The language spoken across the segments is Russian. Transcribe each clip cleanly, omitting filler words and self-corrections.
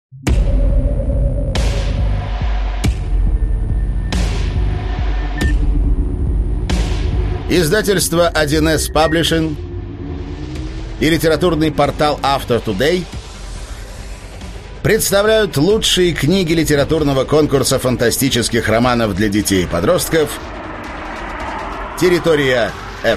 Издательство 1С Publishing и литературный портал After Today представляют лучшие книги литературного конкурса фантастических романов для детей и подростков «Территория F».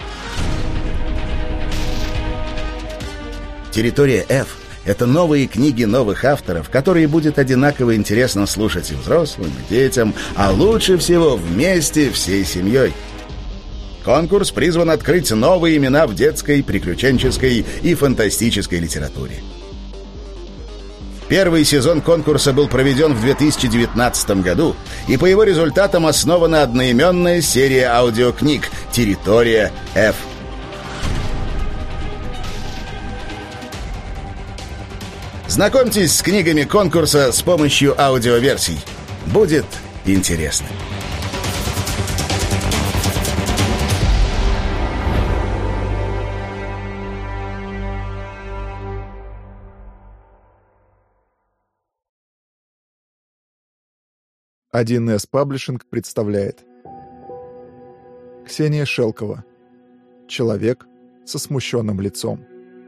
«Территория F» — это новые книги новых авторов, которые будет одинаково интересно слушать и взрослым, и детям, а лучше всего вместе всей семьей. Конкурс призван открыть новые имена в детской, приключенческой и фантастической литературе. Первый сезон конкурса был проведен в 2019 году, и по его результатам основана одноименная серия аудиокниг «Территория F». Знакомьтесь с книгами конкурса с помощью аудиоверсий. Будет интересно. Один С Паблишинг представляет. Ксения Шелкова. Человек со смущенным лицом.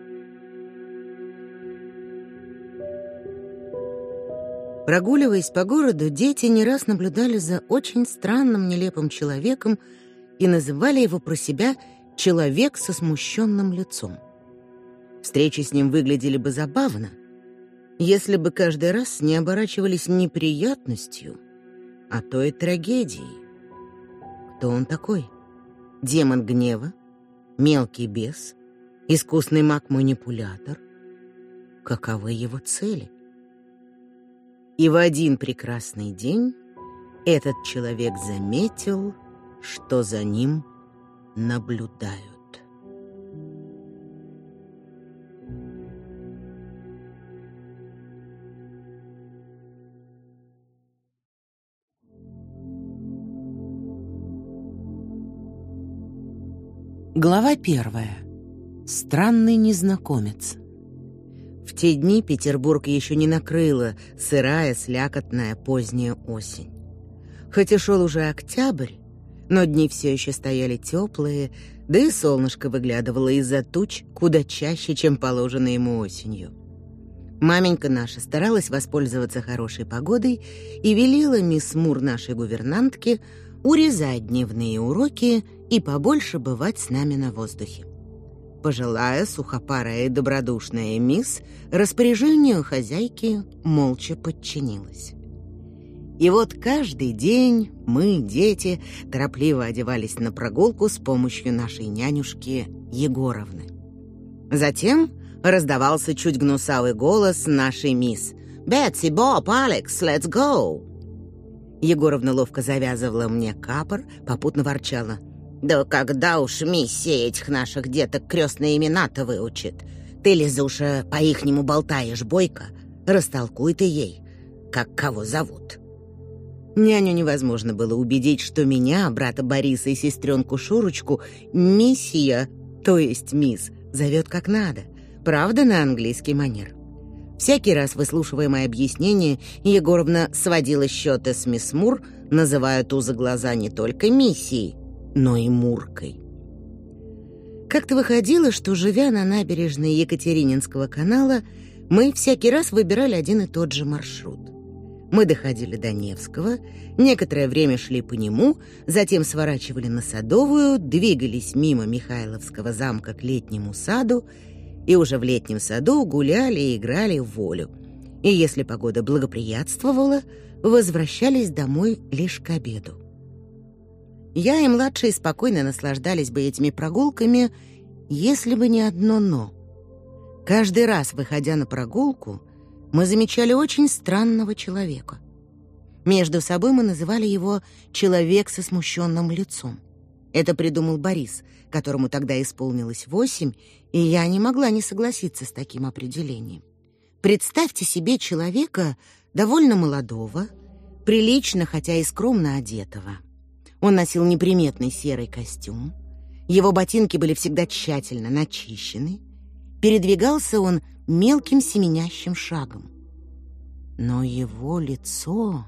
Прогуливаясь по городу, дети не раз наблюдали за очень странным, нелепым человеком и называли его про себя «человек со смущенным лицом». Встречи с ним выглядели бы забавно, если бы каждый раз не оборачивались неприятностью, а то и трагедией. Кто он такой? Демон гнева? Мелкий бес? Искусный маг-манипулятор? Каковы его цели? И в один прекрасный день этот человек заметил, что за ним наблюдают. Глава 1. Странный незнакомец. В те дни Петербург еще не накрыла сырая, слякотная поздняя осень. Хоть и шел уже октябрь, но дни все еще стояли теплые, да и солнышко выглядывало из-за туч куда чаще, чем положено ему осенью. Маменька наша старалась воспользоваться хорошей погодой и велела мисс Мур, нашей гувернантке, урезать дневные уроки и побольше бывать с нами на воздухе. Пожилая, сухопарая и добродушная мисс распоряжению хозяйки молча подчинилась. И вот каждый день мы, дети, торопливо одевались на прогулку с помощью нашей нянюшки Егоровны. Затем раздавался чуть гнусавый голос нашей мисс: «Бетси, Боб, Алекс, let's go!» Егоровна ловко завязывала мне капор, попутно ворчала: «Да когда уж миссия этих наших деток крестные имена-то выучит? Ты, Лизуша, по-ихнему болтаешь бойко, растолкуй ты ей, как кого зовут». Няню невозможно было убедить, что меня, брата Бориса и сестренку Шурочку, миссия, то есть мисс, зовет как надо, правда, на английский манер. Всякий раз, выслушивая мои объяснения, Егоровна сводила счеты с мисс Мур, называя ту за глаза не только миссией, но и Муркой. Как-то выходило, что, живя на набережной Екатерининского канала, мы всякий раз выбирали один и тот же маршрут. Мы доходили до Невского, некоторое время шли по нему, затем сворачивали на Садовую, двигались мимо Михайловского замка к Летнему саду, и уже в Летнем саду гуляли и играли в волю. И если погода благоприятствовала, возвращались домой лишь к обеду. Я и младшие спокойно наслаждались бы этими прогулками, если бы не одно «но». Каждый раз, выходя на прогулку, мы замечали очень странного человека. Между собой мы называли его «человек со смущенным лицом». Это придумал Борис, которому тогда исполнилось 8, и я не могла не согласиться с таким определением. Представьте себе человека довольно молодого, прилично, хотя и скромно одетого. Он носил неприметный серый костюм, его ботинки были всегда тщательно начищены, передвигался он мелким семенящим шагом. Но его лицо...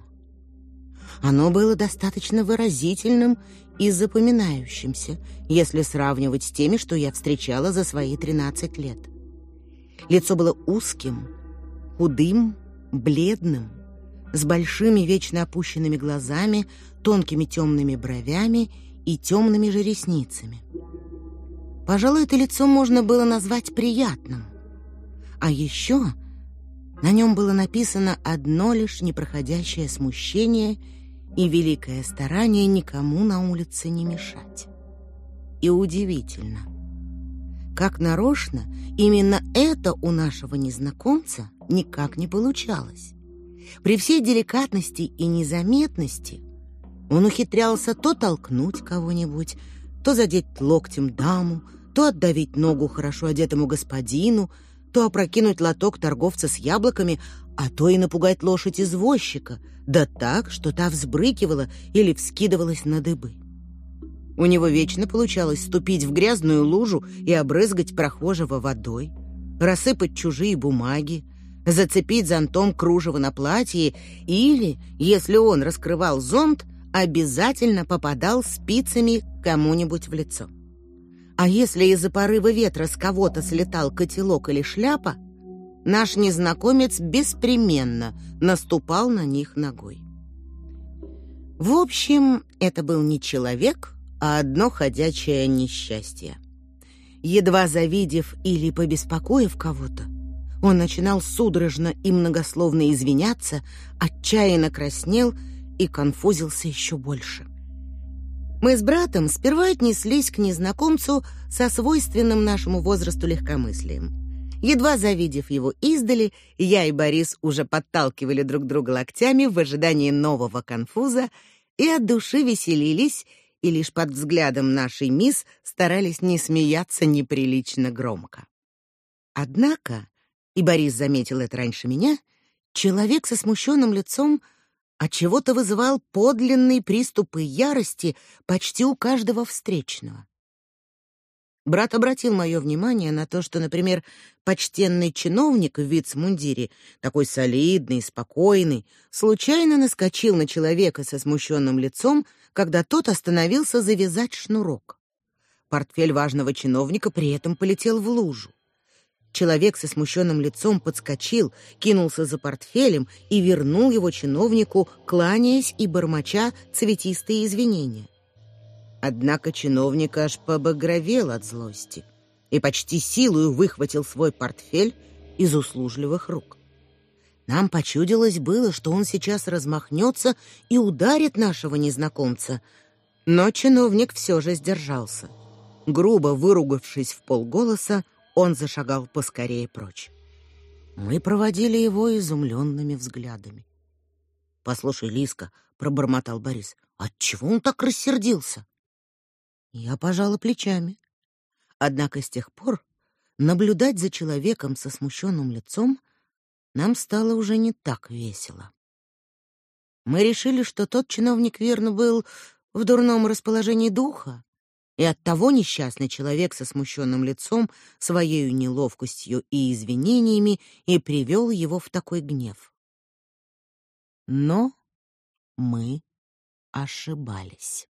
Оно было достаточно выразительным и запоминающимся, если сравнивать с теми, что я встречала за свои 13 лет. Лицо было узким, худым, бледным, с большими вечно опущенными глазами, тонкими темными бровями и темными же ресницами. Пожалуй, это лицо можно было назвать приятным. А еще на нем было написано одно лишь непроходящее смущение и великое старание никому на улице не мешать. И удивительно, как нарочно именно это у нашего незнакомца никак не получалось. При всей деликатности и незаметности он ухитрялся то толкнуть кого-нибудь, то задеть локтем даму, то отдавить ногу хорошо одетому господину, то опрокинуть лоток торговца с яблоками, а то и напугать лошадь извозчика, да так, что та взбрыкивала или вскидывалась на дыбы. У него вечно получалось ступить в грязную лужу и обрызгать прохожего водой, рассыпать чужие бумаги, зацепить зонтом кружево на платье или, если он раскрывал зонт, обязательно попадал спицами кому-нибудь в лицо. А если из-за порыва ветра с кого-то слетал котелок или шляпа, наш незнакомец беспременно наступал на них ногой. В общем, это был не человек, а одно ходячее несчастье. Едва завидев или побеспокоив кого-то, он начинал судорожно и многословно извиняться, отчаянно краснел и конфузился еще больше. Мы с братом сперва отнеслись к незнакомцу со свойственным нашему возрасту легкомыслием. Едва завидев его издали, я и Борис уже подталкивали друг друга локтями в ожидании нового конфуза и от души веселились, и лишь под взглядом нашей мисс старались не смеяться неприлично громко. Однако, и Борис заметил это раньше меня, человек со смущенным лицом отчего-то вызывал подлинные приступы ярости почти у каждого встречного. Брат обратил мое внимание на то, что, например, почтенный чиновник в вицмундире, такой солидный, спокойный, случайно наскочил на человека со смущенным лицом, когда тот остановился завязать шнурок. Портфель важного чиновника при этом полетел в лужу. Человек со смущенным лицом подскочил, кинулся за портфелем и вернул его чиновнику, кланяясь и бормоча цветистые извинения. Однако чиновник аж побагровел от злости и почти силою выхватил свой портфель из услужливых рук. Нам почудилось было, что он сейчас размахнется и ударит нашего незнакомца, но чиновник все же сдержался. Грубо выругавшись вполголоса, он зашагал поскорее прочь. Мы проводили его изумленными взглядами. «Послушай, Лиска», — пробормотал Борис, — «отчего он так рассердился?» Я пожала плечами. Однако с тех пор наблюдать за человеком со смущенным лицом нам стало уже не так весело. Мы решили, что тот чиновник, верно, был в дурном расположении духа, и оттого несчастный человек со смущенным лицом, своей неловкостью и извинениями и привел его в такой гнев. Но мы ошибались.